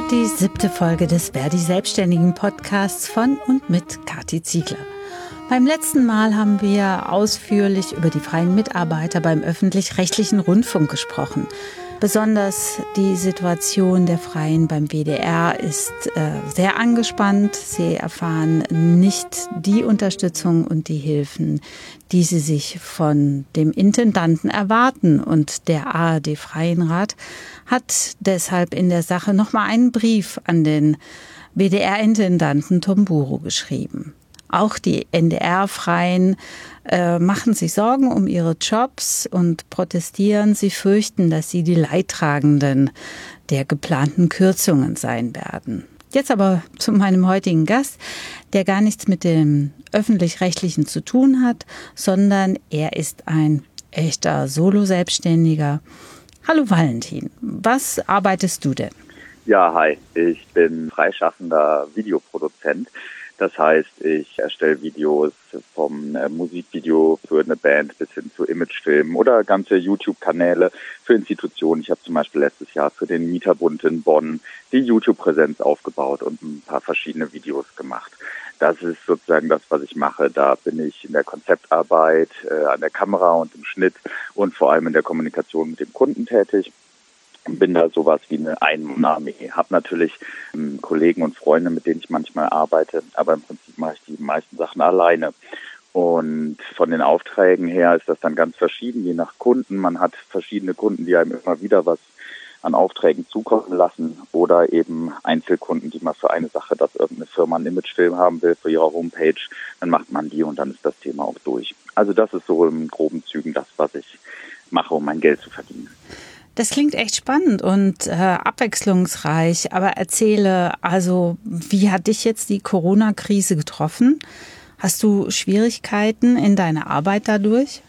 die 7. Folge des Verdi Selbstständigen Podcasts von und mit Kathi Ziegler. Beim letzten Mal haben wir ausführlich über die freien Mitarbeiter beim öffentlich-rechtlichen Rundfunk gesprochen. Besonders die Situation der Freien beim WDR ist sehr angespannt. Sie erfahren nicht die Unterstützung und die Hilfen, die sie sich von dem Intendanten erwarten. Und der ARD-Freienrat hat deshalb in der Sache nochmal einen Brief an den WDR-Intendanten Tomburo geschrieben. Auch die NDR-Freien machen sich Sorgen um ihre Jobs und protestieren. Sie fürchten, dass sie die Leidtragenden der geplanten Kürzungen sein werden. Jetzt aber zu meinem heutigen Gast, der gar nichts mit dem Öffentlich-Rechtlichen zu tun hat, sondern er ist ein echter Solo-Selbstständiger. Hallo Valentin, was arbeitest du denn? Ja, hi, ich bin freischaffender Videoproduzent. Das heißt, ich erstelle Videos vom Musikvideo für eine Band bis hin zu Imagefilmen oder ganze YouTube-Kanäle für Institutionen. Ich habe zum Beispiel letztes Jahr für den Mieterbund in Bonn die YouTube-Präsenz aufgebaut und ein paar verschiedene Videos gemacht. Das ist sozusagen das, was ich mache. Da bin ich in der Konzeptarbeit, an der Kamera und im Schnitt und vor allem in der Kommunikation mit dem Kunden tätig. Bin da sowas wie eine Ein-Mann-Armee. Habe natürlich Kollegen und Freunde, mit denen ich manchmal arbeite, aber im Prinzip mache ich die meisten Sachen alleine. Und von den Aufträgen her ist das dann ganz verschieden, je nach Kunden. Man hat verschiedene Kunden, die einem immer wieder was an Aufträgen zukommen lassen oder eben Einzelkunden, die mal für eine Sache, dass irgendeine Firma einen Imagefilm haben will für ihre Homepage, dann macht man die und dann ist das Thema auch durch. Also das ist so in groben Zügen das, was ich mache, um mein Geld zu verdienen. Das klingt echt spannend und abwechslungsreich, aber erzähle, also wie hat dich jetzt die Corona-Krise getroffen? Hast du Schwierigkeiten in deiner Arbeit dadurch?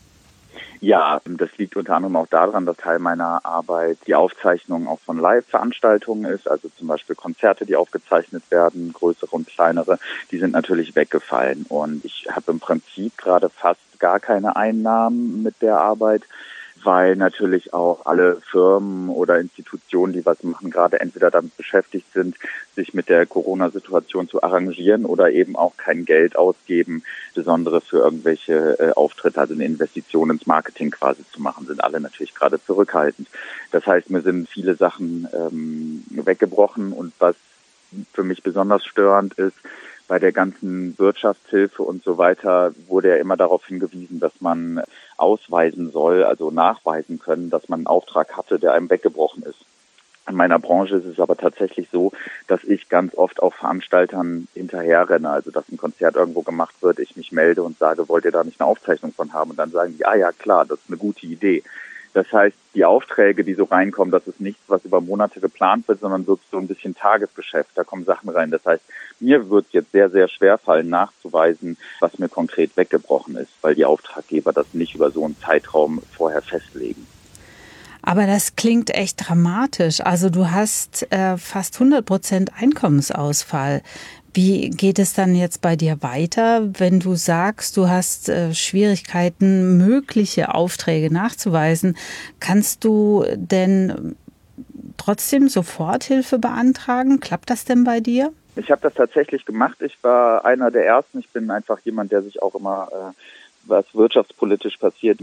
Ja, das liegt unter anderem auch daran, dass Teil meiner Arbeit die Aufzeichnung auch von Live-Veranstaltungen ist, also zum Beispiel Konzerte, die aufgezeichnet werden, größere und kleinere, die sind natürlich weggefallen. Und ich habe im Prinzip gerade fast gar keine Einnahmen mit der Arbeit, weil natürlich auch alle Firmen oder Institutionen, die was machen, gerade entweder damit beschäftigt sind, sich mit der Corona-Situation zu arrangieren oder eben auch kein Geld ausgeben, besonders für irgendwelche Auftritte, also eine Investition ins Marketing quasi zu machen, sind alle natürlich gerade zurückhaltend. Das heißt, mir sind viele Sachen weggebrochen und was für mich besonders störend ist, bei der ganzen Wirtschaftshilfe und so weiter wurde ja immer darauf hingewiesen, dass man ausweisen soll, also nachweisen können, dass man einen Auftrag hatte, der einem weggebrochen ist. In meiner Branche ist es aber tatsächlich so, dass ich ganz oft auch Veranstaltern hinterherrenne, also dass ein Konzert irgendwo gemacht wird, ich mich melde und sage, wollt ihr da nicht eine Aufzeichnung von haben? Und dann sagen die, ja klar, das ist eine gute Idee. Das heißt, die Aufträge, die so reinkommen, das ist nichts, was über Monate geplant wird, sondern wirklich so ein bisschen Tagesgeschäft. Da kommen Sachen rein. Das heißt, mir wird es jetzt sehr, sehr schwer fallen, nachzuweisen, was mir konkret weggebrochen ist, weil die Auftraggeber das nicht über so einen Zeitraum vorher festlegen. Aber das klingt echt dramatisch. Also du hast fast 100% Einkommensausfall. Wie geht es dann jetzt bei dir weiter, wenn du sagst, du hast Schwierigkeiten, mögliche Aufträge nachzuweisen? Kannst du denn trotzdem Soforthilfe beantragen? Klappt das denn bei dir? Ich habe das tatsächlich gemacht. Ich war einer der Ersten. Ich bin einfach jemand, der sich auch immer, was wirtschaftspolitisch passiert,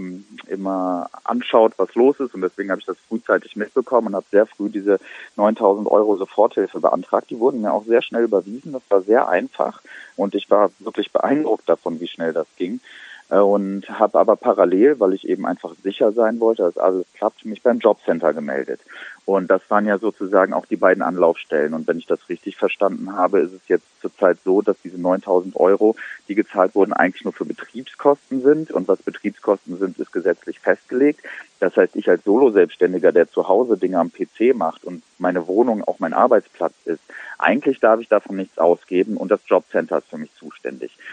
immer anschaut, was los ist. Und deswegen habe ich das frühzeitig mitbekommen und habe sehr früh diese 9.000 € Soforthilfe beantragt. Die wurden mir auch sehr schnell überwiesen. Das war sehr einfach und ich war wirklich beeindruckt davon, wie schnell das ging. Und habe aber parallel, weil ich eben einfach sicher sein wollte, dass alles klappt, mich beim Jobcenter gemeldet. Und das waren ja sozusagen auch die beiden Anlaufstellen. Und wenn ich das richtig verstanden habe, ist es jetzt zurzeit so, dass diese 9.000 €, die gezahlt wurden, eigentlich nur für Betriebskosten sind. Und was Betriebskosten sind, ist gesetzlich festgelegt. Das heißt, ich als Solo-Selbstständiger, der zu Hause Dinge am PC macht und meine Wohnung auch mein Arbeitsplatz ist, eigentlich darf ich davon nichts ausgeben und das Jobcenter ist für mich zuständig.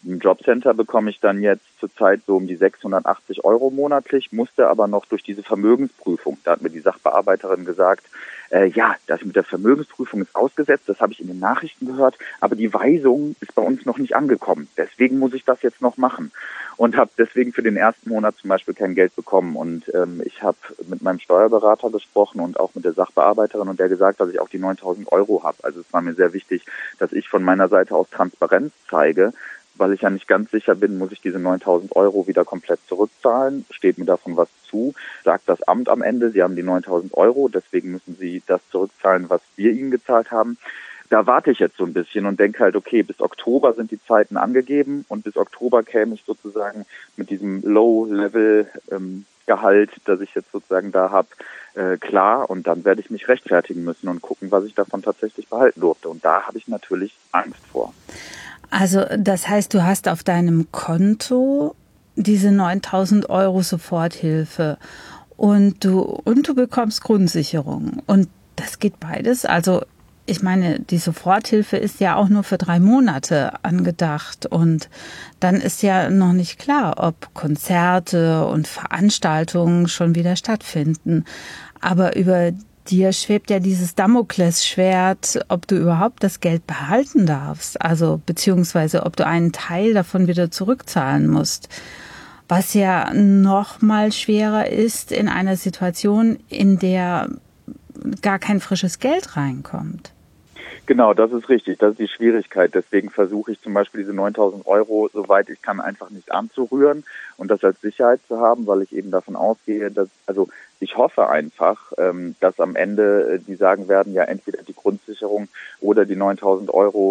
Im Jobcenter bekomme ich dann jetzt zurzeit so um die 680 € monatlich, musste aber noch durch diese Vermögensprüfung. Da hat mir die Sachbearbeiterin gesagt, ja, das mit der Vermögensprüfung ist ausgesetzt, das habe ich in den Nachrichten gehört, aber die Weisung ist bei uns noch nicht angekommen. Deswegen muss ich das jetzt noch machen und habe deswegen für den ersten Monat zum Beispiel kein Geld bekommen. Und ich habe mit meinem Steuerberater gesprochen und auch mit der Sachbearbeiterin und der gesagt, dass ich auch die 9.000 € habe. Also es war mir sehr wichtig, dass ich von meiner Seite aus Transparenz zeige, weil ich ja nicht ganz sicher bin, muss ich diese 9.000 € wieder komplett zurückzahlen? Steht mir davon was zu? Sagt das Amt am Ende, Sie haben die 9.000 €, deswegen müssen Sie das zurückzahlen, was wir Ihnen gezahlt haben. Da warte ich jetzt so ein bisschen und denke halt, okay, bis Oktober sind die Zeiten angegeben und bis Oktober käme ich sozusagen mit diesem Low-Level-Gehalt, das ich jetzt sozusagen da habe, klar, und dann werde ich mich rechtfertigen müssen und gucken, was ich davon tatsächlich behalten durfte. Und da habe ich natürlich Angst vor. Also das heißt, du hast auf deinem Konto diese 9.000 € Soforthilfe und du bekommst Grundsicherung. Und das geht beides. Also ich meine, die Soforthilfe ist ja auch nur für 3 Monate angedacht. Und dann ist ja noch nicht klar, ob Konzerte und Veranstaltungen schon wieder stattfinden. Aber über dir schwebt ja dieses Damoklesschwert, ob du überhaupt das Geld behalten darfst, also beziehungsweise ob du einen Teil davon wieder zurückzahlen musst, was ja noch mal schwerer ist in einer Situation, in der gar kein frisches Geld reinkommt. Genau, das ist richtig. Das ist die Schwierigkeit. Deswegen versuche ich zum Beispiel diese 9.000 €, soweit ich kann, einfach nicht anzurühren und das als Sicherheit zu haben, weil ich eben davon ausgehe, dass, also ich hoffe einfach, dass am Ende die sagen werden, ja, entweder die Grundsicherung oder die 9.000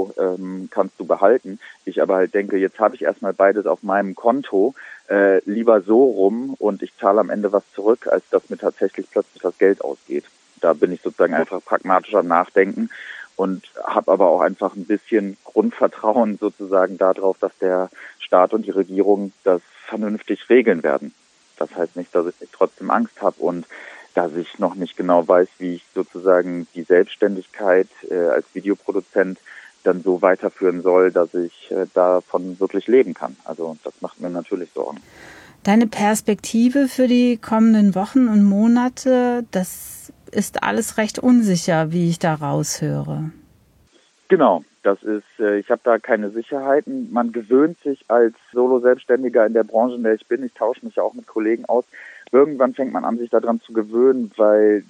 € kannst du behalten. Ich aber halt denke, jetzt habe ich erstmal beides auf meinem Konto, lieber so rum und ich zahle am Ende was zurück, als dass mir tatsächlich plötzlich das Geld ausgeht. Da bin ich sozusagen einfach pragmatisch am Nachdenken. Und habe aber auch einfach ein bisschen Grundvertrauen sozusagen darauf, dass der Staat und die Regierung das vernünftig regeln werden. Das heißt nicht, dass ich nicht trotzdem Angst habe und dass ich noch nicht genau weiß, wie ich sozusagen die Selbstständigkeit als Videoproduzent dann so weiterführen soll, dass ich davon wirklich leben kann. Also das macht mir natürlich Sorgen. Deine Perspektive für die kommenden Wochen und Monate, das ist alles recht unsicher, wie ich da raushöre. Genau, das ist, ich habe da keine Sicherheiten. Man gewöhnt sich als Solo-Selbstständiger in der Branche, in der ich bin, ich tausche mich ja auch mit Kollegen aus, irgendwann fängt man an, sich daran zu gewöhnen, weil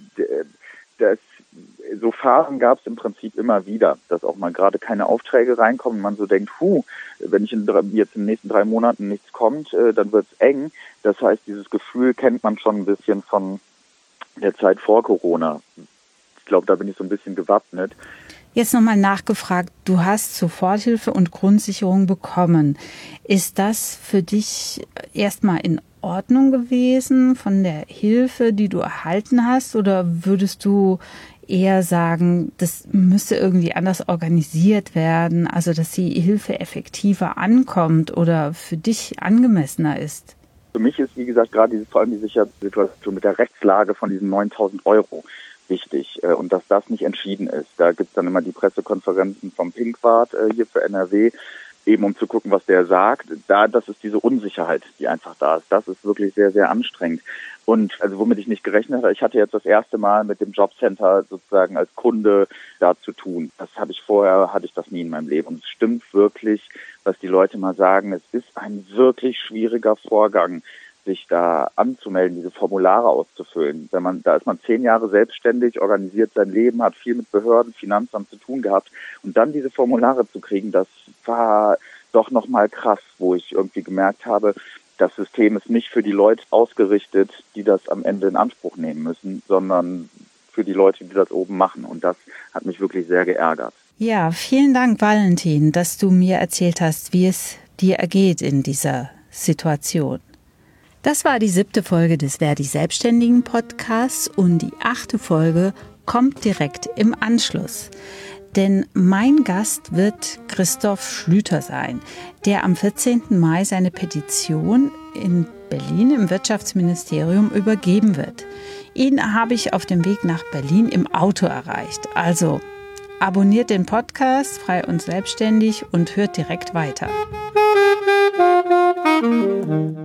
so Phasen gab es im Prinzip immer wieder, dass auch mal gerade keine Aufträge reinkommen und man so denkt, wenn jetzt in den nächsten 3 Monaten nichts kommt, dann wird's eng. Das heißt, dieses Gefühl kennt man schon ein bisschen von der Zeit vor Corona. Ich glaube, da bin ich so ein bisschen gewappnet. Jetzt nochmal nachgefragt, du hast Soforthilfe und Grundsicherung bekommen. Ist das für dich erstmal in Ordnung gewesen von der Hilfe, die du erhalten hast? Oder würdest du eher sagen, das müsste irgendwie anders organisiert werden, also dass die Hilfe effektiver ankommt oder für dich angemessener ist? Für mich ist, wie gesagt, gerade vor allem die Situation mit der Rechtslage von diesen 9.000 € wichtig und dass das nicht entschieden ist. Da gibt's dann immer die Pressekonferenzen vom Pinkwart hier für NRW, eben um zu gucken, was der sagt. Das ist diese Unsicherheit, die einfach da ist. Das ist wirklich sehr, sehr anstrengend. Und also womit ich nicht gerechnet habe, ich hatte jetzt das erste Mal mit dem Jobcenter sozusagen als Kunde da zu tun. Hatte ich das nie in meinem Leben. Und es stimmt wirklich, was die Leute mal sagen, es ist ein wirklich schwieriger Vorgang, sich da anzumelden, diese Formulare auszufüllen. Da ist man 10 Jahre selbstständig, organisiert sein Leben, hat viel mit Behörden, Finanzamt zu tun gehabt. Und dann diese Formulare zu kriegen, das war doch nochmal krass, wo ich irgendwie gemerkt habe, das System ist nicht für die Leute ausgerichtet, die das am Ende in Anspruch nehmen müssen, sondern für die Leute, die das oben machen. Und das hat mich wirklich sehr geärgert. Ja, vielen Dank, Valentin, dass du mir erzählt hast, wie es dir ergeht in dieser Situation. Das war die 7. Folge des Verdi Selbstständigen Podcasts und die 8. Folge kommt direkt im Anschluss. Denn mein Gast wird Christoph Schlüter sein, der am 14. Mai seine Petition in Berlin im Wirtschaftsministerium übergeben wird. Ihn habe ich auf dem Weg nach Berlin im Auto erreicht. Also Abonniert den Podcast Frei und Selbstständig und hört direkt weiter.